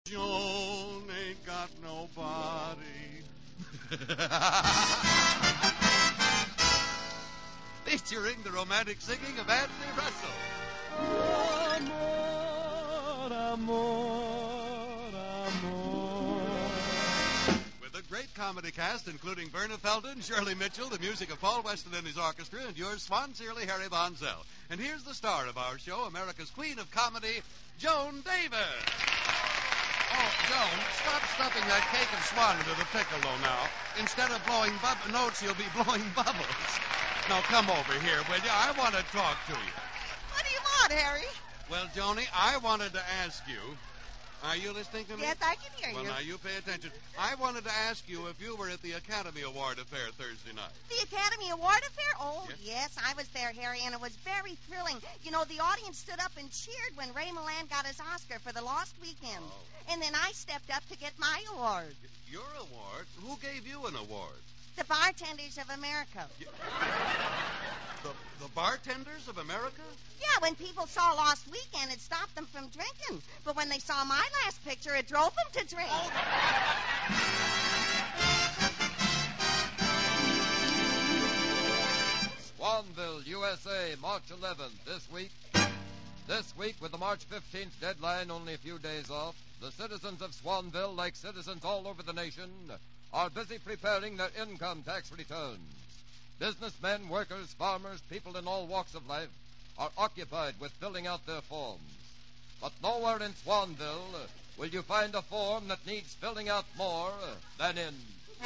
Joan ain't got nobody. Featuring the romantic singing of Anthony Russell. Amor, amor, amor. With a great comedy cast, including Verna Felden, Shirley Mitchell, the music of Paul Weston and his orchestra, and yours sincerely, Harry Von Zell. And here's the star of our show, America's queen of comedy, Joan Davis. Oh, Joan, stop stuffing that cake of swan into the piccolo now. Instead of blowing notes, you'll be blowing bubbles. Now, come over here, will you? I want to talk to you. What do you want, Harry? Well, Joni, I wanted to ask you... Are you listening to me? Yes, I can hear you. Well, now, you pay attention. I wanted to ask you if you were at the Academy Award affair Thursday night. The Academy Award affair? Oh, Yes. yes, I was there, Harry, and it was very thrilling. You know, the audience stood up and cheered when Ray Milland got his Oscar for The Lost Weekend. Oh. And then I stepped up to get my award. Your award? Who gave you an award? The Bartenders of America. The Bartenders of America? Yeah, when people saw Lost Weekend, it stopped them from drinking. But when they saw my last picture, it drove them to drink. Swanville, USA, March 11th. This week, with the March 15th deadline only a few days off, the citizens of Swanville, like citizens all over the nation, are busy preparing their income tax returns. Businessmen, workers, farmers, people in all walks of life are occupied with filling out their forms. But nowhere in Swanville will you find a form that needs filling out more than in...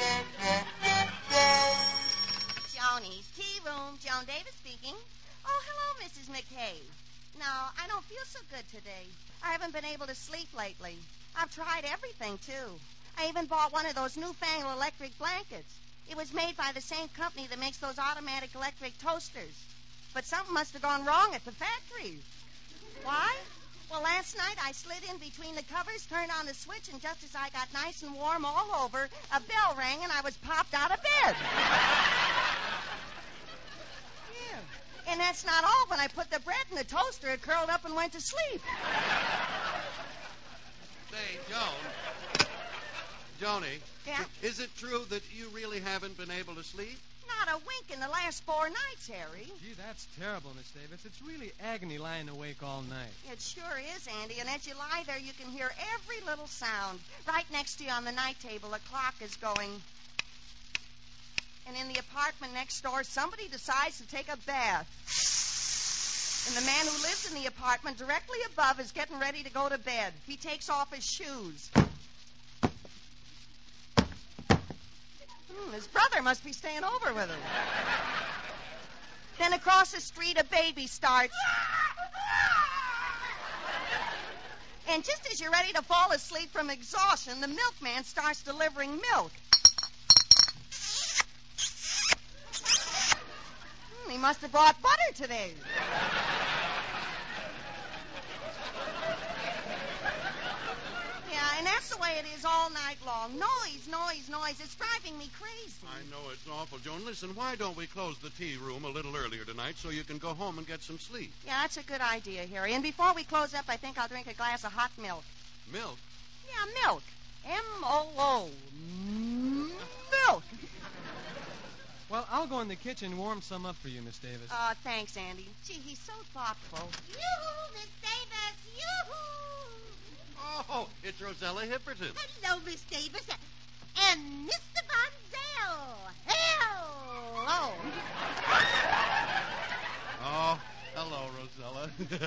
Joni's Tea Room. Joan Davis speaking. Oh, hello, Mrs. McKay. No, I don't feel so good today. I haven't been able to sleep lately. I've tried everything, too. I even bought one of those newfangled electric blankets. It was made by the same company that makes those automatic electric toasters. But something must have gone wrong at the factory. Why? Well, last night I slid in between the covers, turned on the switch, and just as I got nice and warm all over, a bell rang and I was popped out of bed. Yeah. And that's not all. When I put the bread in the toaster, it curled up and went to sleep. Say, Joan. Joni. Yeah? Is it true that you really haven't been able to sleep? Not a wink in the last 4 nights, Harry. Gee, that's terrible, Miss Davis. It's really agony lying awake all night. It sure is, Andy. And as you lie there, you can hear every little sound. Right next to you on the night table, a clock is going. And in the apartment next door, somebody decides to take a bath. And the man who lives in the apartment directly above is getting ready to go to bed. He takes off his shoes. His brother must be staying over with him. Then across the street, a baby starts. And just as you're ready to fall asleep from exhaustion, the milkman starts delivering milk. He must have brought butter today. Yeah, and that's the way it is all night long. Noise, noise, noise. It's driving me crazy. I know it's awful, Joan. Listen, why don't we close the tea room a little earlier tonight so you can go home and get some sleep? Yeah, that's a good idea, Harry. And before we close up, I think I'll drink a glass of hot milk. Milk? Yeah, milk. M-O-O. Milk. Well, I'll go in the kitchen and warm some up for you, Miss Davis. Oh, thanks, Andy. Gee, he's so thoughtful. Yoo-hoo, Miss Davis, yoo-hoo. Oh, it's Rosella Hipperton. Hello, Miss Davis. And Mr. Von Zell. Hello. Oh, hello, Rosella.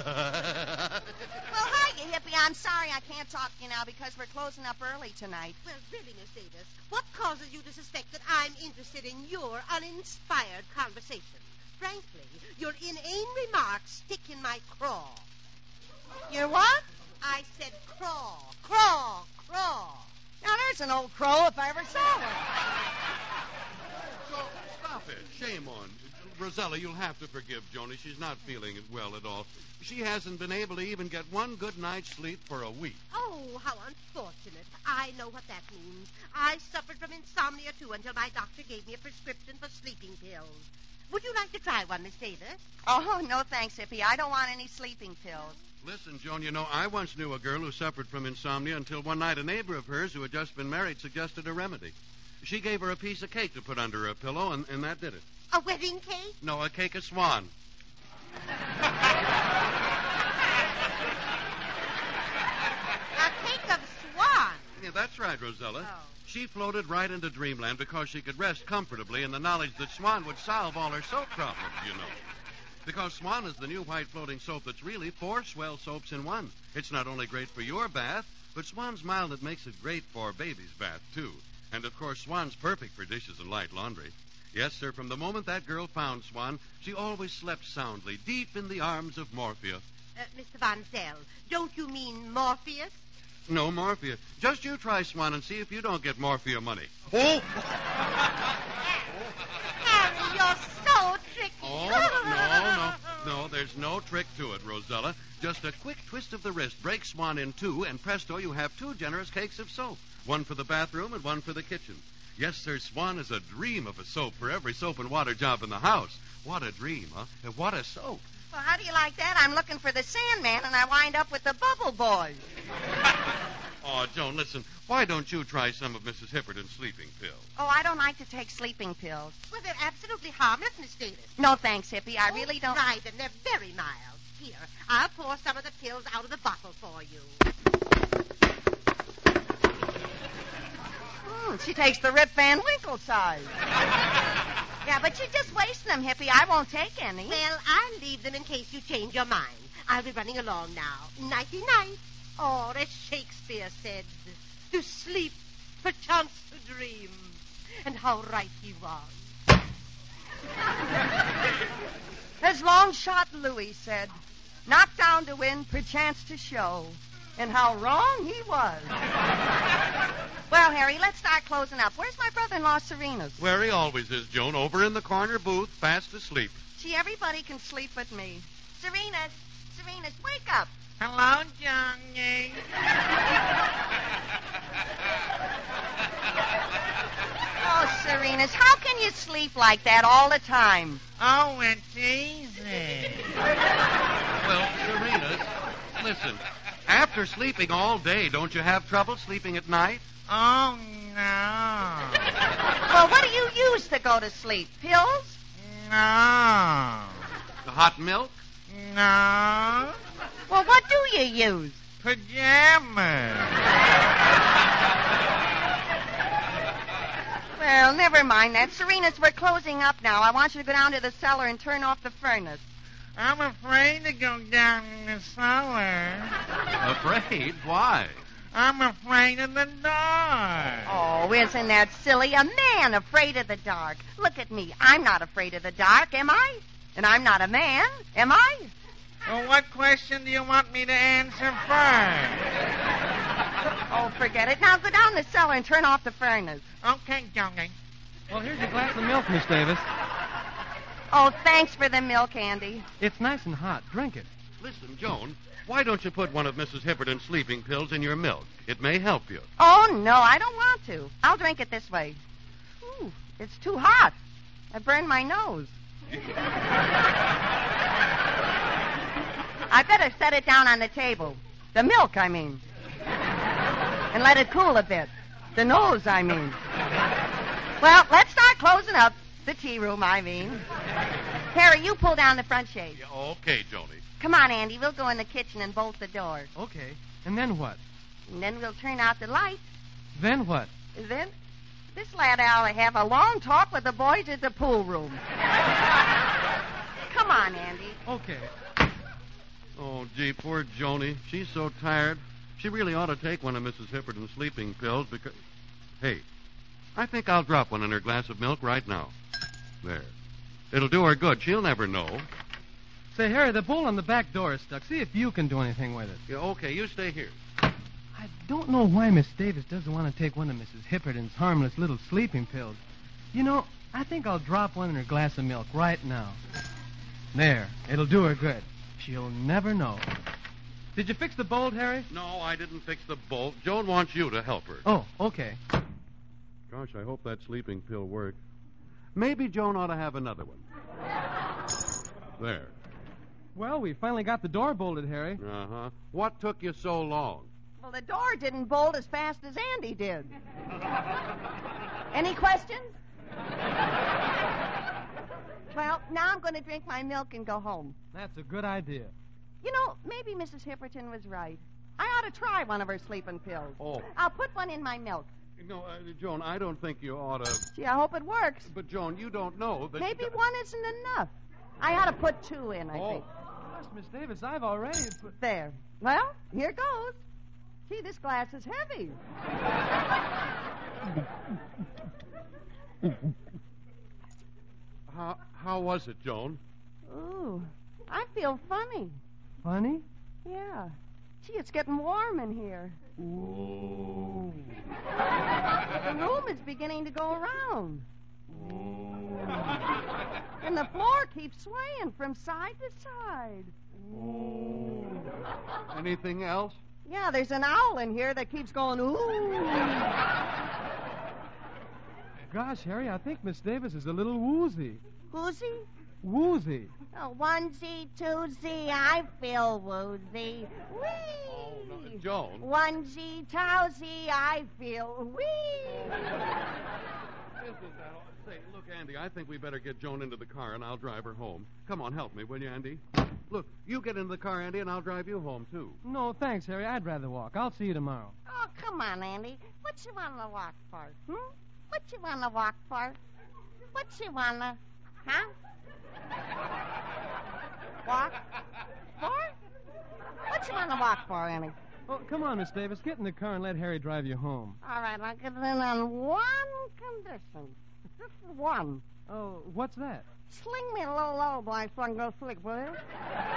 Well, hi, you hippie. I'm sorry I can't talk to you now because we're closing up early tonight. Well, really, Miss Davis, what causes you to suspect that I'm interested in your uninspired conversation? Frankly, your inane remarks stick in my craw. Your what? I said craw. Craw. Now, there's an old crow if I ever saw one. So, stop it. Shame on. Rosella, you'll have to forgive Joni. She's not feeling well at all. She hasn't been able to even get one good night's sleep for a week. Oh, how unfortunate. I know what that means. I suffered from insomnia, too, until my doctor gave me a prescription for sleeping pills. Would you like to try one, Miss Davis? Oh, no thanks, hippie. I don't want any sleeping pills. Listen, Joan, you know, I once knew a girl who suffered from insomnia until one night a neighbor of hers who had just been married suggested a remedy. She gave her a piece of cake to put under her pillow, and that did it. A wedding cake? No, a cake of swan. A cake of swan. Yeah, that's right, Rosella. Oh. She floated right into dreamland because she could rest comfortably in the knowledge that Swan would solve all her soap problems, you know. Because Swan is the new white floating soap that's really 4 swell soaps in one. It's not only great for your bath, but Swan's mild that makes it great for baby's bath, too. And, of course, Swan's perfect for dishes and light laundry. Yes, sir, from the moment that girl found Swan, she always slept soundly, deep in the arms of Morphia. Mr. Van Zell, don't you mean Morpheus? No, Morphia. Just you try Swan and see if you don't get Morphia money. Oh! Harry, you're so tricky. Oh, no, there's no trick to it, Rosella. Just a quick twist of the wrist, break Swan in two, and presto, you have 2 generous cakes of soap. One for the bathroom and one for the kitchen. Yes, sir, Swan is a dream of a soap for every soap and water job in the house. What a dream, huh? And what a soap. Well, how do you like that? I'm looking for the Sandman, and I wind up with the Bubble Boy. Oh, Joan, listen. Why don't you try some of Mrs. Hipperton's sleeping pills? Oh, I don't like to take sleeping pills. Well, they're absolutely harmless, Miss Davis. No, thanks, Hippie. I really don't... Try them. They're very mild. Here, I'll pour some of the pills out of the bottle for you. She takes the Rip Van Winkle size. Yeah, but you're just wasting them, Hippie. I won't take any. Well, I'll leave them in case you change your mind. I'll be running along now. Nighty-night. Or, as Shakespeare said, to sleep, perchance to dream. And how right he was. As long shot Louis said, knocked down to win, perchance to show. And how wrong he was. Well, Harry, let's start closing up. Where's my brother-in-law, Serena's? Where he always is, Joan, over in the corner booth, fast asleep. Gee, everybody can sleep with me. Serena's, wake up. Hello, Johnny. Oh, Serena's, how can you sleep like that all the time? Oh, it's easy. Well, Serena's, listen. After sleeping all day, don't you have trouble sleeping at night? Oh, no. Well, what do you use to go to sleep? Pills? No. The hot milk? No. Well, what do you use? Pajamas. Well, never mind that. Serena's, we're closing up now. I want you to go down to the cellar and turn off the furnace. I'm afraid to go down in the cellar. Afraid? Why? I'm afraid of the dark. Oh, isn't that silly? A man afraid of the dark. Look at me. I'm not afraid of the dark, am I? And I'm not a man, am I? Well, what question do you want me to answer first? Oh, forget it. Now go down the cellar and turn off the furnace. Okay, Johnny. Well, here's your glass of milk, Miss Davis. Oh, thanks for the milk, Andy. It's nice and hot. Drink it. Listen, Joan, why don't you put one of Mrs. Hipperton's sleeping pills in your milk? It may help you. Oh, no, I don't want to. I'll drink it this way. Ooh, it's too hot. I burned my nose. I better set it down on the table. The milk, I mean. And let it cool a bit. The nose, I mean. Well, let's start closing up. The tea room, I mean. Harry, you pull down the front shade. Yeah, okay, Joni. Come on, Andy. We'll go in the kitchen and bolt the doors. Okay. And then what? And then we'll turn out the lights. Then what? Then this lad I'll have a long talk with the boys at the pool room. Come on, Andy. Okay. Oh, gee, poor Joni. She's so tired. She really ought to take one of Mrs. Hipperton's sleeping pills because... Hey, I think I'll drop one in her glass of milk right now. There. It'll do her good. She'll never know. Say, Harry, the bolt on the back door is stuck. See if you can do anything with it. Yeah, okay, you stay here. I don't know why Miss Davis doesn't want to take one of Mrs. Hipperton's harmless little sleeping pills. You know, I think I'll drop one in her glass of milk right now. There. It'll do her good. She'll never know. Did you fix the bolt, Harry? No, I didn't fix the bolt. Joan wants you to help her. Oh, okay. Gosh, I hope that sleeping pill works. Maybe Joan ought to have another one. There. Well, we finally got the door bolted, Harry. Uh-huh. What took you so long? Well, the door didn't bolt as fast as Andy did. Any questions? Well, now I'm going to drink my milk and go home. That's a good idea. You know, maybe Mrs. Hipperton was right. I ought to try one of her sleeping pills. Oh. I'll put one in my milk. No, Joan, I don't think you ought to. Gee, I hope it works. But, Joan, you don't know that... Maybe one isn't enough. I ought to put 2 in, I think. Gosh, Miss Davis, I've already put... There. Well, here goes. Gee, this glass is heavy. How was it, Joan? Ooh, I feel funny. Funny? Yeah. Gee, it's getting warm in here. Ooh. The room is beginning to go around. And the floor keeps swaying from side to side. Anything else? Yeah, there's an owl in here that keeps going, ooh. Gosh, Harry, I think Miss Davis is a little woozy. Woozy? Woozy. Oh, 1Z, 2Z, I feel woozy. Whee! Oh, no, Joan. 1Z, 2Z, I feel whee! Isn't that all? Say, look, Andy, I think we better get Joan into the car, and I'll drive her home. Come on, help me, will you, Andy? Look, you get into the car, Andy, and I'll drive you home, too. No, thanks, Harry. I'd rather walk. I'll see you tomorrow. Oh, come on, Andy. What you want to walk for? What you want to walk for? What you want to... Huh? Walk? For? What you want to walk for, Andy? Oh, come on, Miss Davis. Get in the car and let Harry drive you home. All right, I'll get it in on one condition. Just one. Oh, what's that? Sling me a little lullaby so I can go to sleep, will you?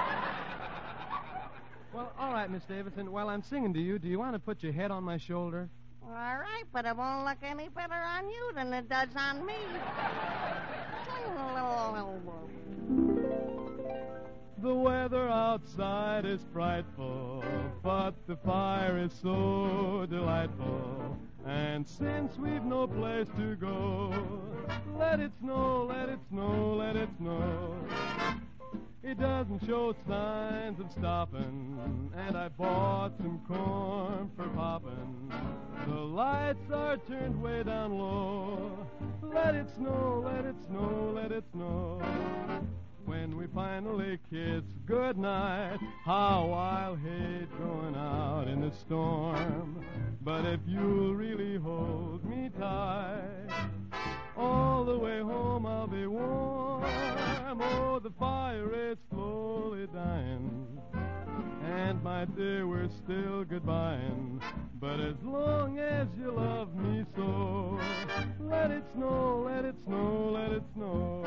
Well, all right, Miss Davis, and while I'm singing to you, do you want to put your head on my shoulder? All right, but it won't look any better on you than it does on me. Sling a little lullaby. The weather outside is frightful, but the fire is so delightful. And since we've no place to go, let it snow, let it snow, let it snow. It doesn't show signs of stopping, and I bought some corn for popping. The lights are turned way down low. Let it snow, let it snow, let it snow. When we finally kiss goodnight, how I'll hate going out in the storm. But if you'll really hold me tight, all the way home I'll be warm. Oh, the fire is slowly dying, and my dear, we're still goodbying. But as long as you love me so, let it snow, let it snow, let it snow.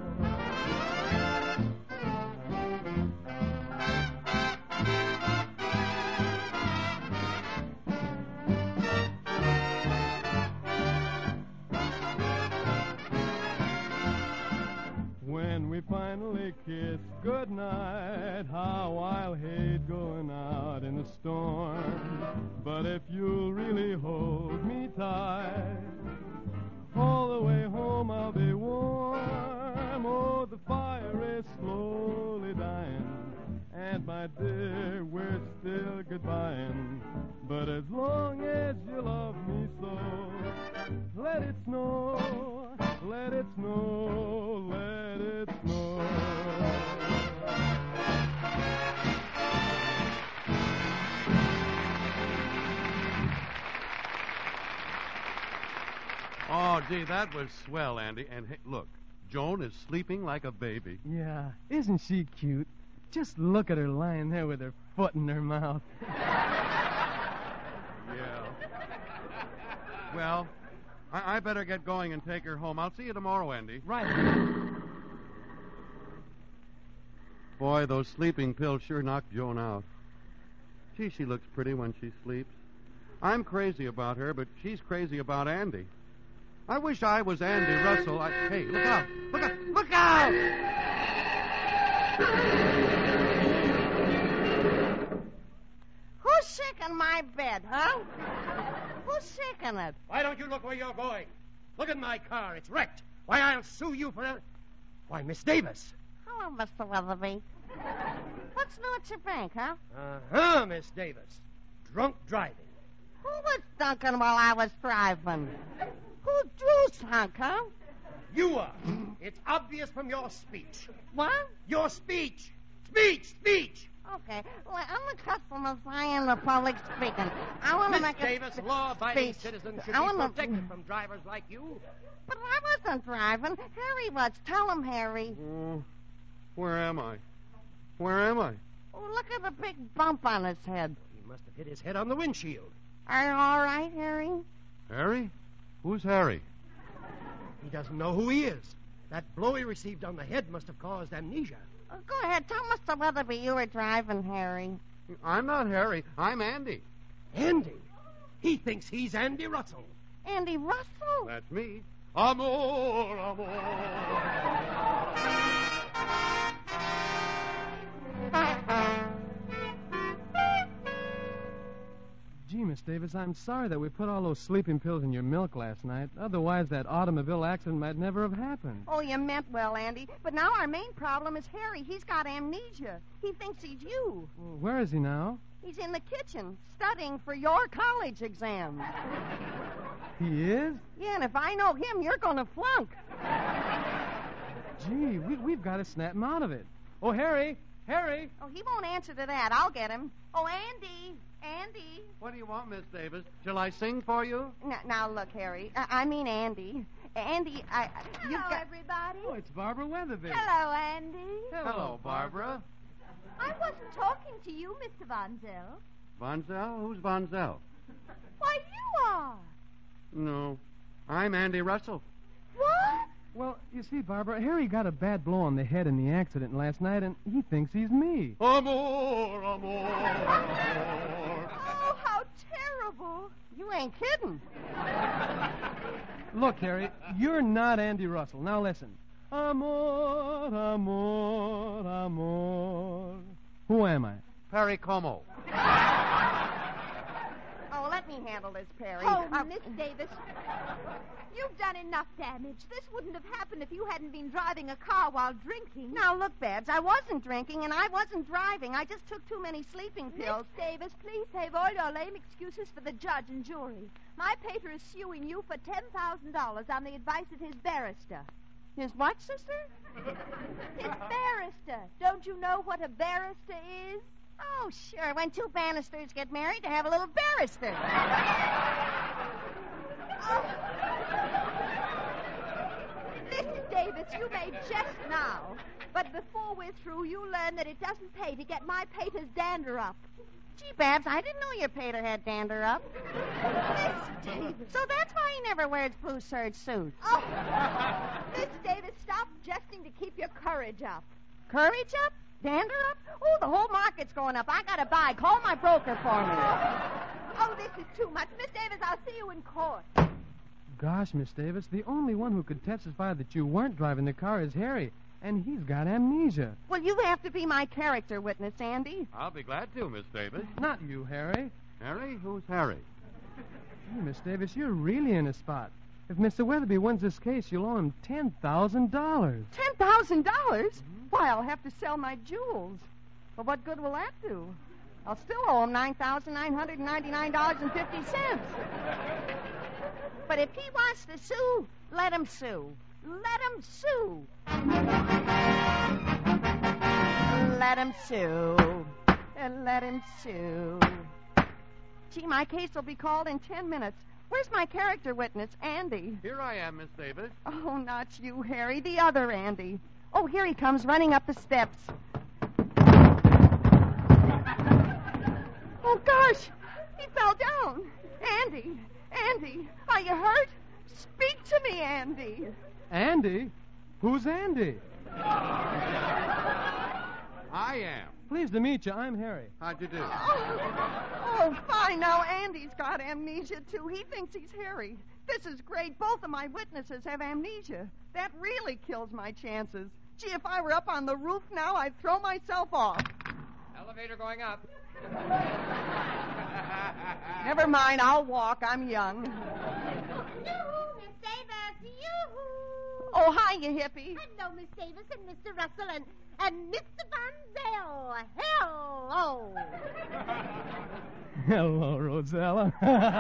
When we finally kiss goodnight, how I'll hate going out in the storm. But if you'll really hold me tight, all the way home I'll be warm. Oh, the fire is slowly dying, and my dear, we're still goodbying. But as long as you love me so, let it snow, let it snow, let it snow. Oh, gee, that was swell, Andy. And hey, look, Joan is sleeping like a baby. Yeah, isn't she cute? Just look at her lying there with her foot in her mouth. Yeah. Well, I better get going and take her home. I'll see you tomorrow, Andy. Right. Boy, those sleeping pills sure knocked Joan out. Gee, she looks pretty when she sleeps. I'm crazy about her, but she's crazy about Andy. I wish I was Andy Russell. Hey, look out! Look out! Look out! Who's sick in my bed, huh? Who's sick in it? Why don't you look where you're going? Look at my car. It's wrecked. Why, I'll sue you for... Why, Miss Davis. Hello, Mr. Weatherby. What's new at your bank, huh? Uh-huh, Miss Davis. Drunk driving. Who was dunking while I was driving? Who's juice, huh? You are. It's obvious from your speech. What? Your speech. Speech. Okay. Well, I'm a customer in the public speaking. I want to Miss make Davis, a law-abiding speech. citizens should I be wanna- protected from drivers like you. But I wasn't driving. Harry was. Tell him, Harry. Where am I? Oh, look at the big bump on his head. He must have hit his head on the windshield. Are you all right, Harry? Harry? Who's Harry? He doesn't know who he is. That blow he received on the head must have caused amnesia. Go ahead. Tell Mr. Weatherby you were driving, Harry. I'm not Harry. I'm Andy. Andy? He thinks he's Andy Russell. Andy Russell? That's me. Amor. Gee, Miss Davis, I'm sorry that we put all those sleeping pills in your milk last night. Otherwise, that automobile accident might never have happened. Oh, you meant well, Andy. But now our main problem is Harry. He's got amnesia. He thinks he's you. Well, where is he now? He's in the kitchen studying for your college exam. He is? Yeah, and if I know him, you're going to flunk. Gee, we've got to snap him out of it. Oh, Harry! Oh, he won't answer to that. I'll get him. Oh, Andy! What do you want, Miss Davis? Shall I sing for you? Now look, Harry. I mean Andy. Andy, you've got... everybody. Oh, it's Barbara Weatherby. Hello, Andy. Hello, Barbara. I wasn't talking to you, Mr. Von Zell. Von Zell? Who's Von Zell? Why, you are. No. I'm Andy Russell. What? Well, you see, Barbara, Harry got a bad blow on the head in the accident last night, and he thinks he's me. Amor. Oh, how terrible. You ain't kidding. Look, Harry, you're not Andy Russell. Now listen. Amor, amor, amor. Who am I? Perry Como. Oh, let me handle this, Perry. Oh, Miss Davis, you've done enough damage. This wouldn't have happened if you hadn't been driving a car while drinking. Now, look, Babs, I wasn't drinking and I wasn't driving. I just took too many sleeping pills. Miss Davis, please save all your lame excuses for the judge and jury. My pater is suing you for $10,000 on the advice of his barrister. His what, sister? His barrister. Don't you know what a barrister is? Oh, sure. When two banisters get married, they have a little barrister. Mrs. Davis, you may jest now, but before we're through, you'll learn that it doesn't pay to get my pater's dander up. Gee, Babs, I didn't know your pater had dander up. Miss Davis. So that's why he never wears blue serge suits. Oh, Miss Davis, stop jesting to keep your courage up. Courage up? Dander up? Oh, the whole market's going up. I gotta buy. Call my broker for me. Oh, this is too much. Miss Davis, I'll see you in court. Gosh, Miss Davis, the only one who could testify that you weren't driving the car is Harry, and he's got amnesia. Well, you have to be my character witness, Andy. I'll be glad to, Miss Davis. Not you, Harry. Harry? Who's Harry? Gee, Miss Davis, you're really in a spot. If Mr. Weatherby wins this case, you'll owe him $10,000. $10,000? Why, I'll have to sell my jewels. But what good will that do? I'll still owe him $9,999.50. But if he wants to sue, let him sue. Let him sue. Let him sue. Let him sue. Gee, my case will be called in 10 minutes. Where's my character witness, Andy? Here I am, Miss Davis. Oh, not you, Harry. The other Andy. Oh, here he comes, running up the steps. Oh, gosh. He fell down. Andy, are you hurt? Speak to me, Andy. Andy? Who's Andy? I am. Pleased to meet you. I'm Harry. How'd you do? Oh, fine. Now Andy's got amnesia, too. He thinks he's Harry. This is great. Both of my witnesses have amnesia. That really kills my chances. Gee, if I were up on the roof now, I'd throw myself off. Elevator going up. Never mind. I'll walk. I'm young. Yoo-hoo, Miss Davis. Yoo-hoo. Oh, hiya, hippie. Hello, Miss Davis and Mr. Russell and Mr. Van Zell. Hello. Hello, Rosella.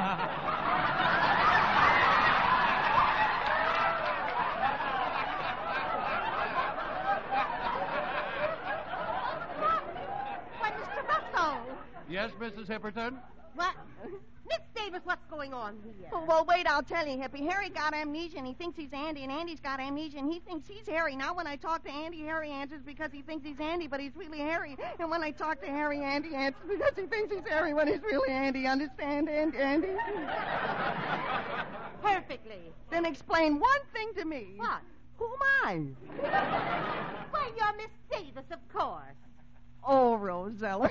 Why, Mr. Russell. Yes, Mrs. Hipperton? What? Miss Davis, what's going on here? Oh, well, wait, I'll tell you, hippie. Harry got amnesia, and he thinks he's Andy, and Andy's got amnesia, and he thinks he's Harry. Now, when I talk to Andy, Harry answers because he thinks he's Andy, but he's really Harry. And when I talk to Harry, Andy answers because he thinks he's Harry when he's really Andy. Understand, Andy? Perfectly. Then explain one thing to me. What? Who am I? Why, you're Miss Davis, of course. Oh, Rosella.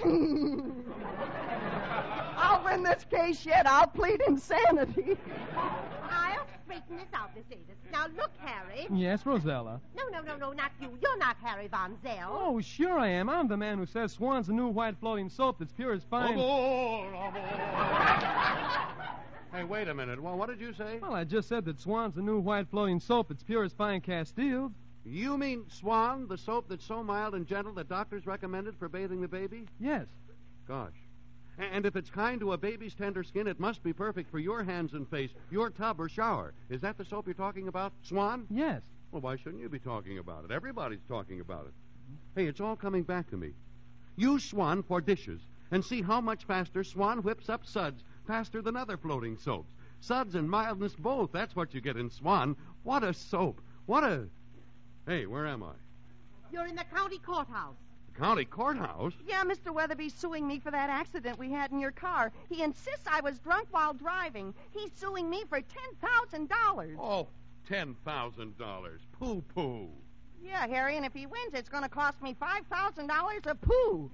I'll win this case yet. I'll plead insanity. I'll straighten this out, Miss Davis. Now, look, Harry. Yes, Rosella. No, not you. You're not Harry Von Zell. Oh, sure I am. I'm the man who says Swan's a new white floating soap that's pure as fine. Hey, wait a minute. Well, what did you say? Well, I just said that Swan's a new white floating soap that's pure as fine Castile. You mean Swan, the soap that's so mild and gentle that doctors recommended for bathing the baby? Yes. Gosh. And if it's kind to a baby's tender skin, it must be perfect for your hands and face, your tub or shower. Is that the soap you're talking about, Swan? Yes. Well, why shouldn't you be talking about it? Everybody's talking about it. Hey, it's all coming back to me. Use Swan for dishes and see how much faster Swan whips up suds, faster than other floating soaps. Suds and mildness both. That's what you get in Swan. What a soap. What a... Hey, where am I? You're in the county courthouse. The county courthouse? Yeah, Mr. Weatherby's suing me for that accident we had in your car. He insists I was drunk while driving. He's suing me for $10,000. Oh, $10,000. Pooh-pooh. Yeah, Harry, and if he wins, it's going to cost me $5,000 a poo.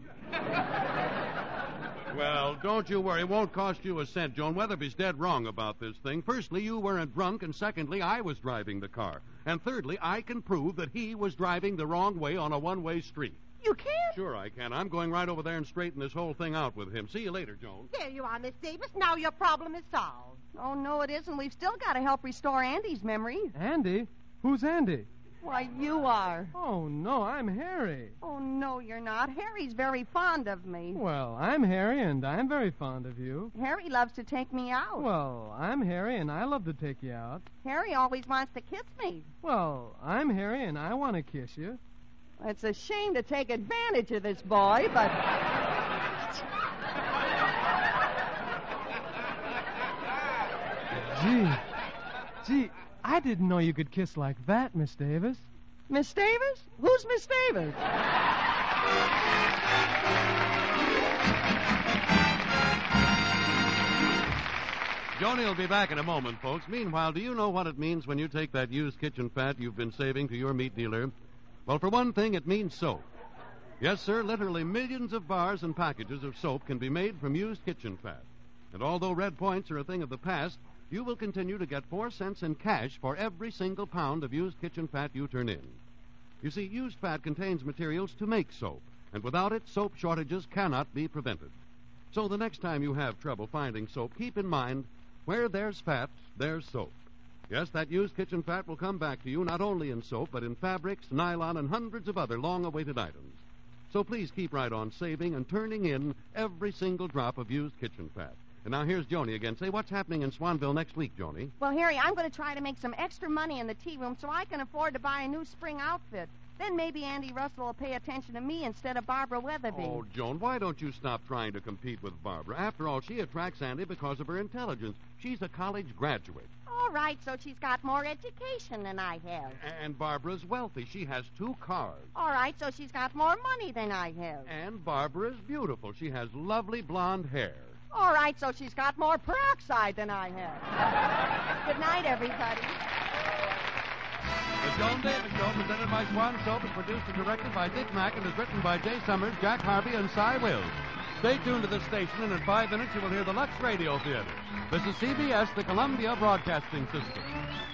Well, don't you worry. It won't cost you a cent, Joan. Weatherby's dead wrong about this thing. Firstly, you weren't drunk, and secondly, I was driving the car. And thirdly, I can prove that he was driving the wrong way on a one-way street. You can't? Sure I can. I'm going right over there and straighten this whole thing out with him. See you later, Joan. There you are, Miss Davis. Now your problem is solved. Oh, no, it isn't. We've still got to help restore Andy's memory. Andy? Who's Andy? Why, you are. Oh, no, I'm Harry. Oh, no, you're not. Harry's very fond of me. Well, I'm Harry, and I'm very fond of you. Harry loves to take me out. Well, I'm Harry, and I love to take you out. Harry always wants to kiss me. Well, I'm Harry, and I want to kiss you. It's a shame to take advantage of this boy, but... Gee, I didn't know you could kiss like that, Miss Davis. Miss Davis? Who's Miss Davis? Joni will be back in a moment, folks. Meanwhile, do you know what it means when you take that used kitchen fat you've been saving to your meat dealer? Well, for one thing, it means soap. Yes, sir, literally millions of bars and packages of soap can be made from used kitchen fat. And although red points are a thing of the past, you will continue to get 4 cents in cash for every single pound of used kitchen fat you turn in. You see, used fat contains materials to make soap, and without it, soap shortages cannot be prevented. So the next time you have trouble finding soap, keep in mind, where there's fat, there's soap. Yes, that used kitchen fat will come back to you not only in soap, but in fabrics, nylon, and hundreds of other long-awaited items. So please keep right on saving and turning in every single drop of used kitchen fat. And now here's Joni again. Say, what's happening in Swanville next week, Joni? Well, Harry, I'm going to try to make some extra money in the tea room so I can afford to buy a new spring outfit. Then maybe Andy Russell will pay attention to me instead of Barbara Weatherby. Oh, Joan, why don't you stop trying to compete with Barbara? After all, she attracts Andy because of her intelligence. She's a college graduate. All right, so she's got more education than I have. And Barbara's wealthy. She has 2 cars. All right, so she's got more money than I have. And Barbara's beautiful. She has lovely blonde hair. All right, so she's got more peroxide than I have. Good night, everybody. The Joan Davis Show, presented by Swan Soap, is produced and directed by Dick Mack and is written by Jay Summers, Jack Harvey, and Cy Wills. Stay tuned to this station, and in 5 minutes you will hear the Lux Radio Theater. This is CBS, the Columbia Broadcasting System.